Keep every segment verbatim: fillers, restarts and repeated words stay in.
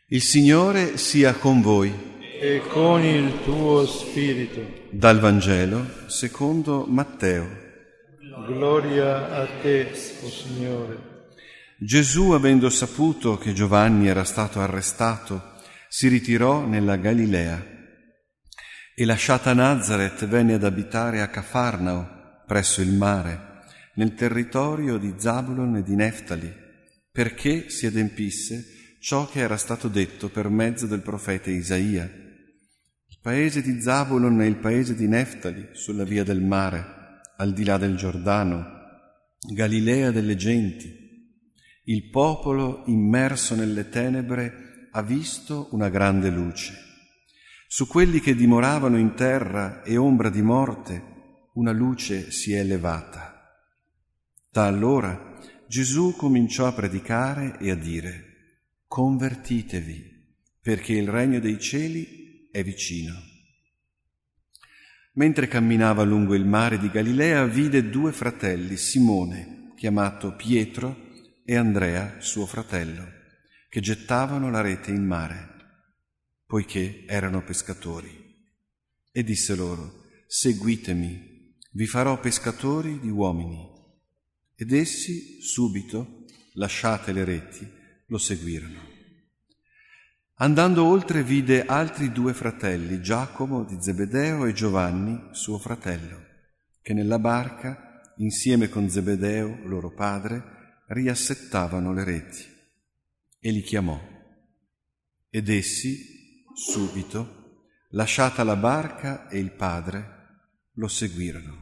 Il Signore sia con voi. E con il tuo spirito. Dal Vangelo secondo Matteo. Gloria a te, o Signore. Gesù, avendo saputo che Giovanni era stato arrestato, si ritirò nella Galilea e, lasciata Nazaret, venne ad abitare a Cafarnao, presso il mare, nel territorio di Zabulon e di Neftali, perché si adempisse ciò che era stato detto per mezzo del profeta Isaia. Il paese di Zabulon e il paese di Neftali, sulla via del mare, al di là del Giordano, Galilea delle genti. Il popolo, immerso nelle tenebre, ha visto una grande luce. Su quelli che dimoravano in terra e ombra di morte, una luce si è levata. Da allora Gesù cominciò a predicare e a dire: convertitevi, perché il regno dei cieli è vicino. Mentre camminava lungo il mare di Galilea, vide due fratelli, Simone, chiamato Pietro, e Andrea, suo fratello, che gettavano la rete in mare, poiché erano pescatori. E disse loro: seguitemi, vi farò pescatori di uomini. Ed essi, subito, lasciate le reti, lo seguirono. Andando oltre vide altri due fratelli, Giacomo di Zebedeo e Giovanni, suo fratello, che nella barca, insieme con Zebedeo, loro padre, riassettavano le reti. E li chiamò. Ed essi, subito, lasciata la barca e il padre, lo seguirono.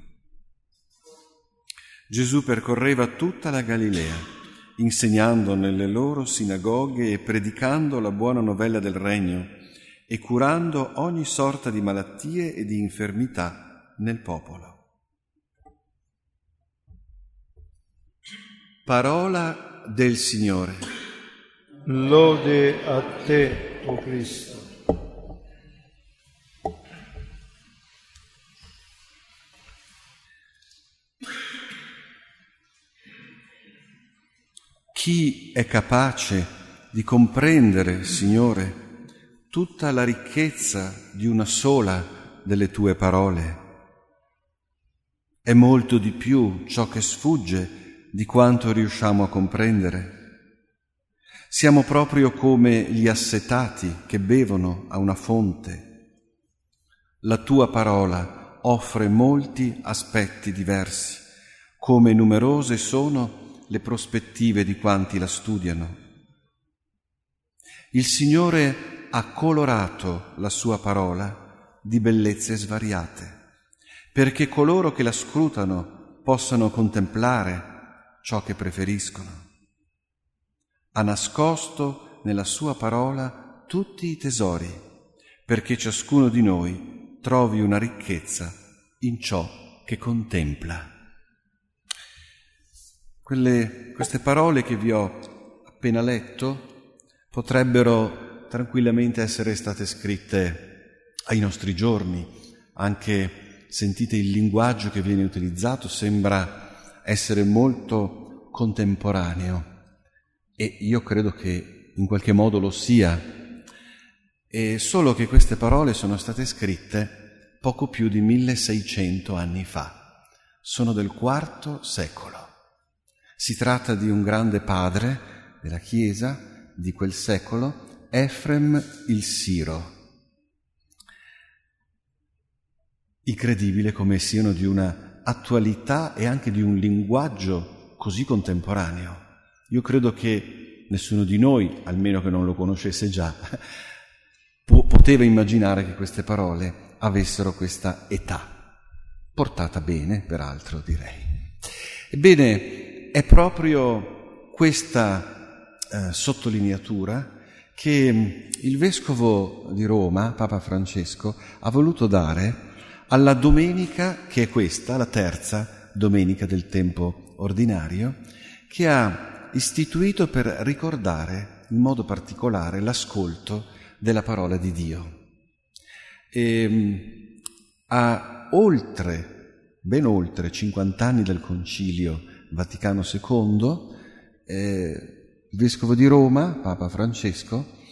Gesù percorreva tutta la Galilea, insegnando nelle loro sinagoghe e predicando la buona novella del regno e curando ogni sorta di malattie e di infermità nel popolo. Parola del Signore. Lode a te, o Cristo. Chi è capace di comprendere, Signore, tutta la ricchezza di una sola delle tue parole? È molto di più ciò che sfugge di quanto riusciamo a comprendere. Siamo proprio come gli assetati che bevono a una fonte. La tua parola offre molti aspetti diversi, come numerose sono le prospettive di quanti la studiano. Il Signore ha colorato la sua parola di bellezze svariate, perché coloro che la scrutano possano contemplare ciò che preferiscono. Ha nascosto nella sua parola tutti i tesori, perché ciascuno di noi trovi una ricchezza in ciò che contempla. Quelle, queste parole che vi ho appena letto potrebbero tranquillamente essere state scritte ai nostri giorni. Anche sentite il linguaggio che viene utilizzato, sembra essere molto contemporaneo, e io credo che in qualche modo lo sia. E solo che queste parole sono state scritte poco più di milleseicento anni fa. Sono del quarto secolo. Si tratta di un grande padre della Chiesa di quel secolo, Efrem il Siro. Incredibile come siano di una attualità e anche di un linguaggio così contemporaneo. Io credo che nessuno di noi, almeno che non lo conoscesse già, poteva immaginare che queste parole avessero questa età, portata bene, peraltro, direi. Ebbene, è proprio questa eh, sottolineatura che il Vescovo di Roma, Papa Francesco, ha voluto dare alla domenica, che è questa, la terza domenica del tempo ordinario, che ha istituito per ricordare in modo particolare l'ascolto della parola di Dio. E, a oltre, ben oltre cinquanta anni dal Concilio Vaticano secondo, eh, il Vescovo di Roma, Papa Francesco,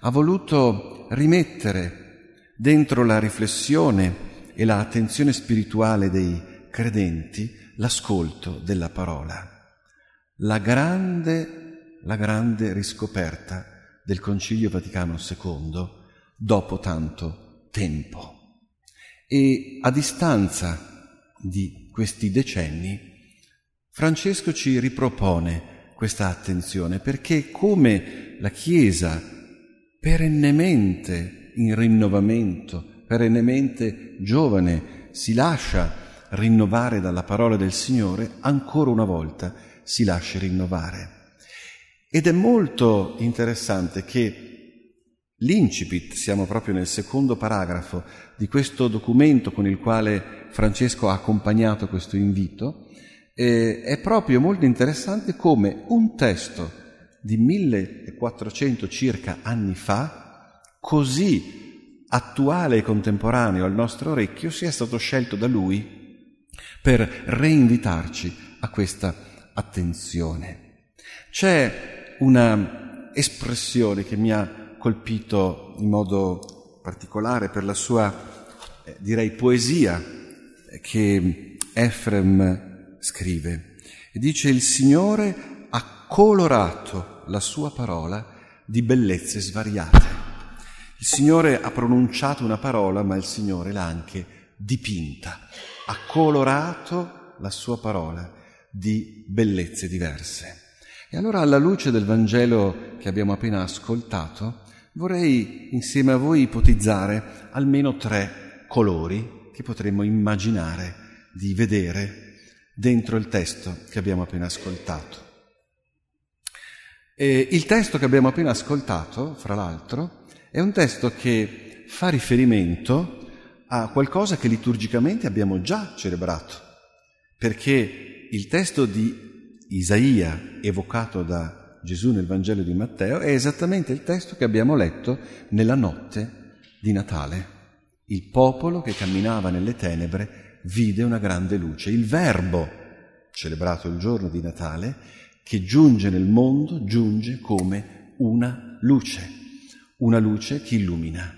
ha voluto rimettere dentro la riflessione e l'attenzione spirituale dei credenti l'ascolto della parola. La grande, la grande riscoperta del Concilio Vaticano secondo dopo tanto tempo. E a distanza di questi decenni, Francesco ci ripropone questa attenzione, perché come la Chiesa perennemente in rinnovamento, perennemente giovane, si lascia rinnovare dalla parola del Signore, ancora una volta si lascia rinnovare. Ed è molto interessante che l'incipit, siamo proprio nel secondo paragrafo di questo documento con il quale Francesco ha accompagnato questo invito, eh, è proprio molto interessante come un testo di millequattrocento circa anni fa, così attuale e contemporaneo al nostro orecchio, sia stato scelto da lui per reinvitarci a questa attenzione. C'è una espressione che mi ha colpito in modo particolare per la sua, eh, direi, poesia che Efrem scrive. E dice: il Signore ha colorato la sua parola di bellezze svariate. Il Signore ha pronunciato una parola, ma il Signore l'ha anche dipinta. Ha colorato la sua parola di bellezze diverse. E allora, alla luce del Vangelo che abbiamo appena ascoltato, vorrei insieme a voi ipotizzare almeno tre colori che potremmo immaginare di vedere dentro il testo che abbiamo appena ascoltato. E il testo che abbiamo appena ascoltato, fra l'altro, è un testo che fa riferimento a qualcosa che liturgicamente abbiamo già celebrato, perché il testo di Isaia evocato da Gesù nel Vangelo di Matteo è esattamente il testo che abbiamo letto nella notte di Natale. Il popolo che camminava nelle tenebre vide una grande luce. Il Verbo, celebrato il giorno di Natale, che giunge nel mondo, giunge come una luce, una luce che illumina.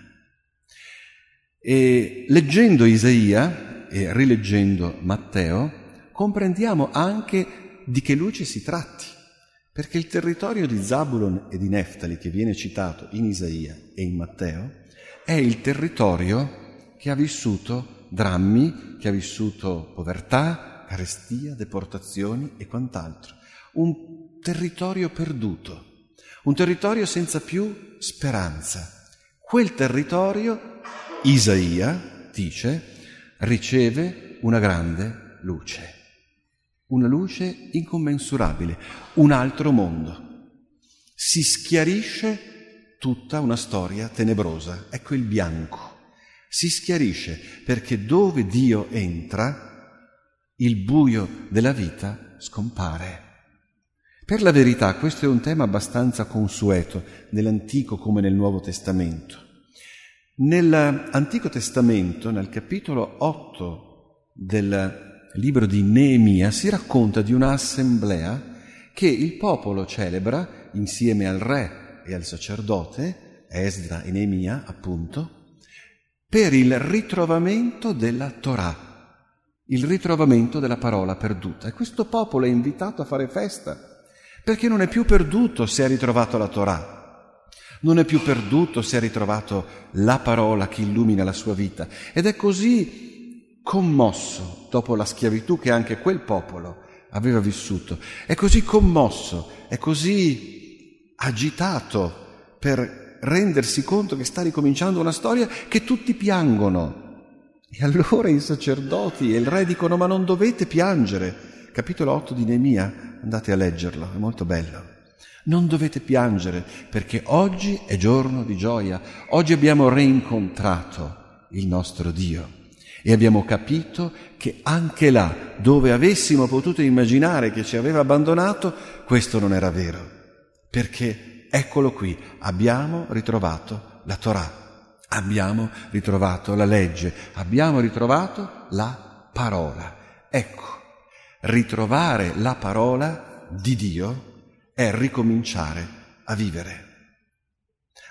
E leggendo Isaia e rileggendo Matteo, comprendiamo anche di che luce si tratti. Perché il territorio di Zabulon e di Neftali, che viene citato in Isaia e in Matteo, è il territorio che ha vissuto drammi, che ha vissuto povertà, carestia, deportazioni e quant'altro. Un territorio perduto, un territorio senza più speranza. Quel territorio, Isaia dice, riceve una grande luce. Una luce incommensurabile, un altro mondo. Si schiarisce tutta una storia tenebrosa. Ecco il bianco. Si schiarisce perché dove Dio entra, il buio della vita scompare. Per la verità, questo è un tema abbastanza consueto nell'Antico come nel Nuovo Testamento. Nell'Antico Testamento, nel capitolo otto del libro di Neemia, si racconta di un'assemblea che il popolo celebra insieme al re e al sacerdote, Esdra e Neemia appunto, per il ritrovamento della Torah, il ritrovamento della parola perduta. E questo popolo è invitato a fare festa, perché non è più perduto se ha ritrovato la Torah, non è più perduto se ha ritrovato la parola che illumina la sua vita. Ed è così commosso dopo la schiavitù che anche quel popolo aveva vissuto, è così commosso, è così agitato per rendersi conto che sta ricominciando una storia che tutti piangono. E allora i sacerdoti e il re dicono: ma non dovete piangere. Capitolo otto di Neemia, andate a leggerlo, è molto bello. Non dovete piangere, perché oggi è giorno di gioia, oggi abbiamo reincontrato il nostro Dio. E abbiamo capito che anche là, dove avessimo potuto immaginare che ci aveva abbandonato, questo non era vero. Perché, eccolo qui, abbiamo ritrovato la Torah, abbiamo ritrovato la legge, abbiamo ritrovato la parola. Ecco, ritrovare la parola di Dio è ricominciare a vivere.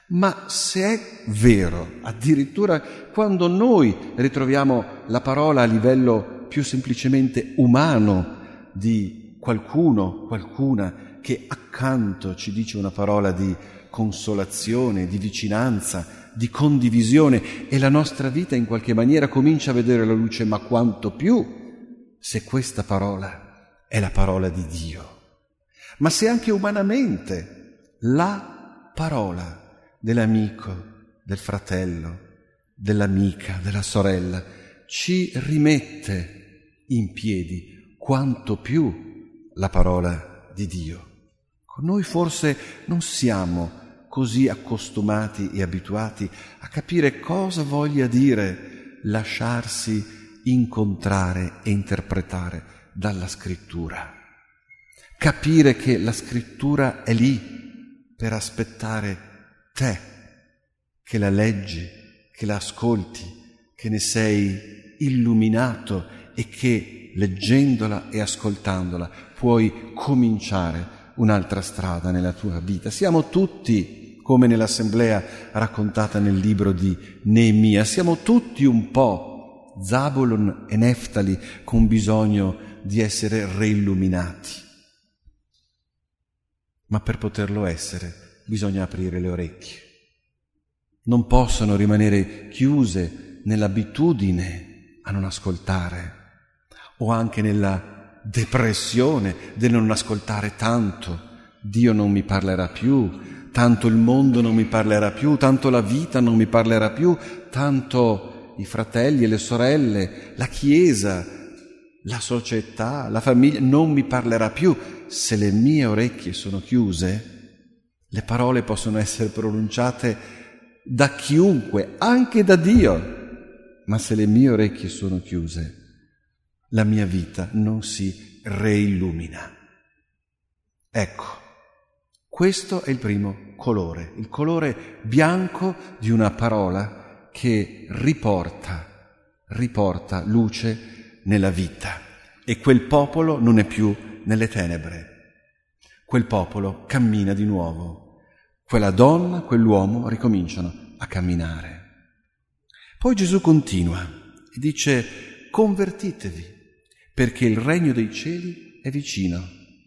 Ma se è vero, addirittura quando noi ritroviamo la parola a livello più semplicemente umano di qualcuno, qualcuna che accanto ci dice una parola di consolazione, di vicinanza, di condivisione, e la nostra vita in qualche maniera comincia a vedere la luce, ma quanto più se questa parola è la parola di Dio. Ma se anche umanamente la parola dell'amico, del fratello, dell'amica, della sorella ci rimette in piedi, quanto più la parola di Dio. Noi forse non siamo così accostumati e abituati a capire cosa voglia dire lasciarsi incontrare e interpretare dalla Scrittura. Capire che la Scrittura è lì per aspettare te, che la leggi, che la ascolti, che ne sei illuminato e che leggendola e ascoltandola puoi cominciare un'altra strada nella tua vita. Siamo tutti, come nell'assemblea raccontata nel libro di Neemia, siamo tutti un po' Zabulon e Neftali con bisogno di essere reilluminati. Ma per poterlo essere bisogna aprire le orecchie. Non possono rimanere chiuse nell'abitudine a non ascoltare o anche nella depressione del non ascoltare tanto. Dio non mi parlerà più, tanto il mondo non mi parlerà più, tanto la vita non mi parlerà più, tanto i fratelli e le sorelle, la Chiesa, la società, la famiglia non mi parlerà più. Se le mie orecchie sono chiuse, le parole possono essere pronunciate da chiunque, anche da Dio, ma se le mie orecchie sono chiuse, la mia vita non si reillumina. Ecco, questo è il primo colore, il colore bianco di una parola che riporta, riporta luce nella vita. E quel popolo non è più nelle tenebre. Quel popolo cammina di nuovo. Quella donna, quell'uomo ricominciano a camminare. Poi Gesù continua e dice: convertitevi, perché il regno dei cieli è vicino.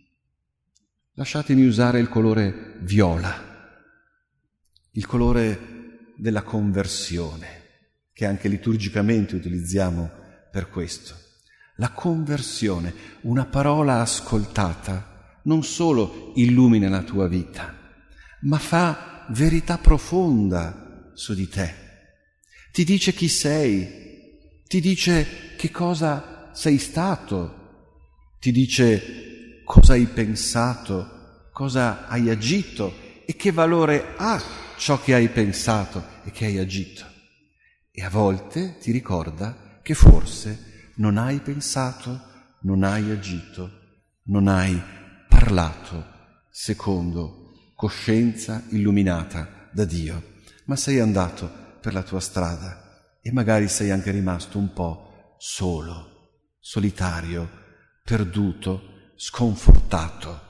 Lasciatemi usare il colore viola, il colore della conversione, che anche liturgicamente utilizziamo per questo. La conversione, una parola ascoltata, non solo illumina la tua vita, ma fa verità profonda su di te. Ti dice chi sei, ti dice che cosa sei stato, ti dice cosa hai pensato, cosa hai agito e che valore ha ciò che hai pensato e che hai agito. E a volte ti ricorda che forse non hai pensato, non hai agito, non hai parlato secondo coscienza illuminata da Dio, ma sei andato per la tua strada e magari sei anche rimasto un po' solo, solitario, perduto, sconfortato.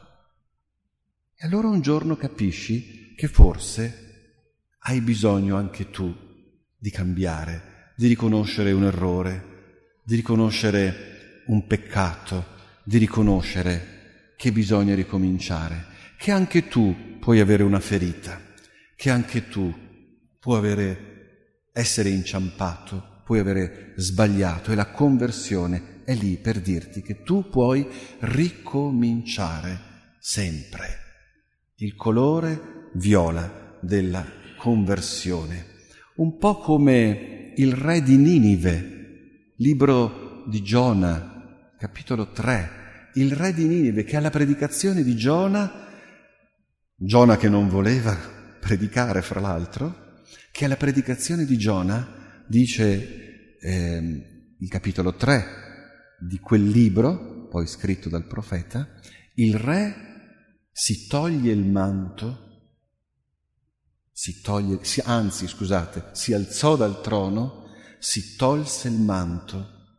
E allora un giorno capisci che forse hai bisogno anche tu di cambiare, di riconoscere un errore, di riconoscere un peccato, di riconoscere che bisogna ricominciare, che anche tu puoi avere una ferita, che anche tu puoi avere, essere inciampato, puoi avere sbagliato, e la conversione è lì per dirti che tu puoi ricominciare sempre. Il colore viola della conversione, un po' come il re di Ninive. Libro di Giona, capitolo tre, il re di Ninive che alla predicazione di Giona, Giona che non voleva predicare fra l'altro, che alla predicazione di Giona dice eh, il capitolo tre di quel libro, poi scritto dal profeta, il re si toglie il manto, si toglie, si, anzi scusate, si alzò dal trono, si tolse il manto,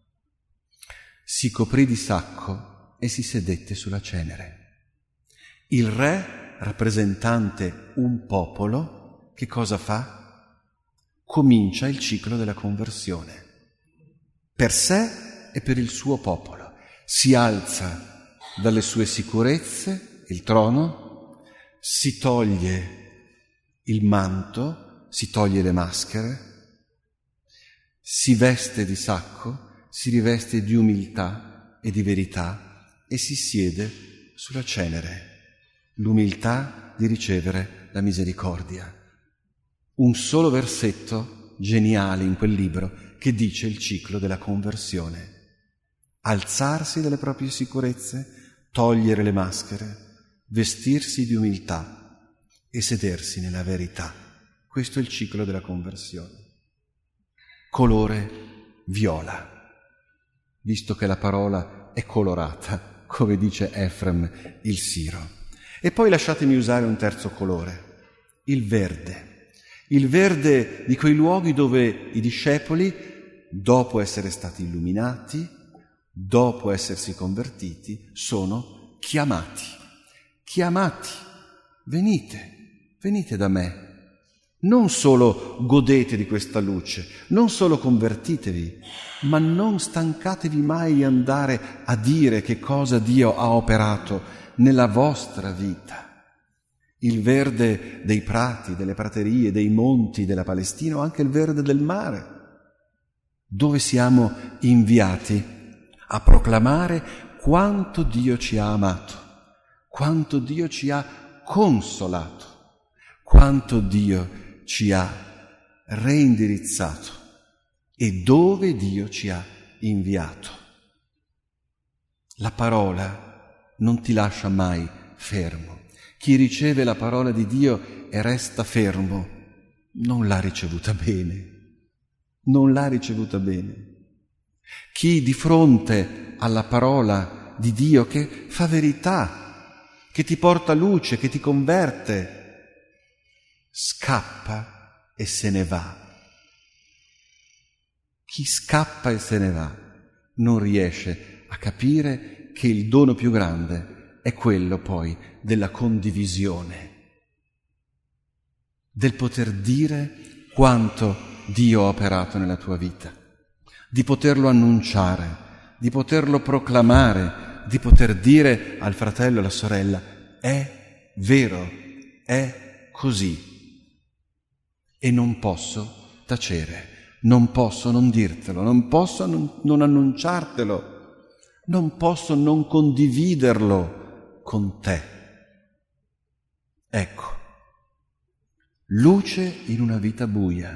si coprì di sacco e si sedette sulla cenere. Il re, rappresentante un popolo che cosa fa? Comincia il ciclo della conversione, per sé e per il suo popolo. Si alza dalle sue sicurezze, il trono, si toglie il manto, si toglie le maschere, si veste di sacco, si riveste di umiltà e di verità e si siede sulla cenere. L'umiltà di ricevere la misericordia. Un solo versetto geniale in quel libro che dice il ciclo della conversione. Alzarsi dalle proprie sicurezze, togliere le maschere, vestirsi di umiltà e sedersi nella verità. Questo è il ciclo della conversione. Colore viola, visto che la parola è colorata, come dice Efrem il Siro. E poi lasciatemi usare un terzo colore, il verde. Il verde di quei luoghi dove i discepoli, dopo essere stati illuminati, dopo essersi convertiti, sono chiamati. Chiamati, venite, venite da me. Non solo godete di questa luce, non solo convertitevi, ma non stancatevi mai di andare a dire che cosa Dio ha operato nella vostra vita. Il verde dei prati, delle praterie, dei monti della Palestina, o anche il verde del mare, dove siamo inviati a proclamare quanto Dio ci ha amato, quanto Dio ci ha consolato, quanto Dio ci ha reindirizzato e dove Dio ci ha inviato. La parola non ti lascia mai fermo. Chi riceve la parola di Dio e resta fermo, non l'ha ricevuta bene. Non l'ha ricevuta bene. Chi di fronte alla parola di Dio che fa verità, che ti porta luce, che ti converte, scappa e se ne va. Chi scappa e se ne va non riesce a capire che il dono più grande è quello poi della condivisione, del poter dire quanto Dio ha operato nella tua vita, di poterlo annunciare, di poterlo proclamare, di poter dire al fratello e alla sorella: è vero, è così. E non posso tacere, non posso non dirtelo, non posso non, non annunciartelo, non posso non condividerlo con te. Ecco, luce in una vita buia,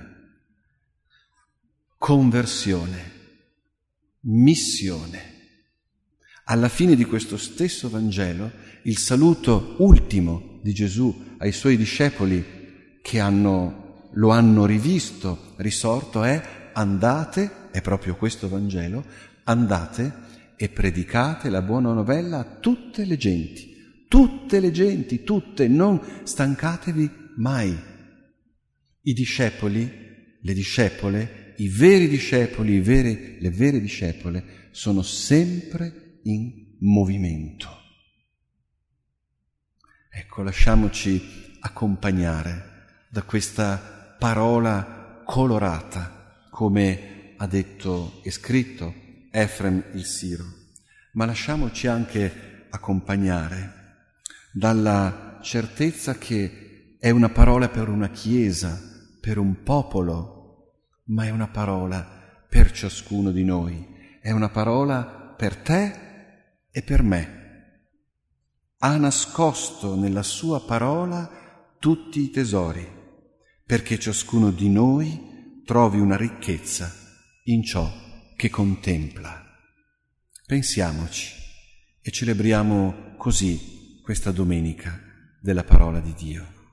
conversione, missione. Alla fine di questo stesso Vangelo, il saluto ultimo di Gesù ai suoi discepoli che hanno lo hanno rivisto, risorto, è: andate, è proprio questo Vangelo, andate e predicate la buona novella a tutte le genti, tutte le genti, tutte, non stancatevi mai. I discepoli, le discepole, i veri discepoli, i veri, le vere discepole sono sempre in movimento. Ecco, lasciamoci accompagnare da questa parola colorata, come ha detto e scritto Efrem il Siro, ma lasciamoci anche accompagnare dalla certezza che è una parola per una chiesa, per un popolo, ma è una parola per ciascuno di noi, è una parola per te e per me. Ha nascosto nella sua parola tutti i tesori, perché ciascuno di noi trovi una ricchezza in ciò che contempla. Pensiamoci e celebriamo così questa domenica della parola di Dio.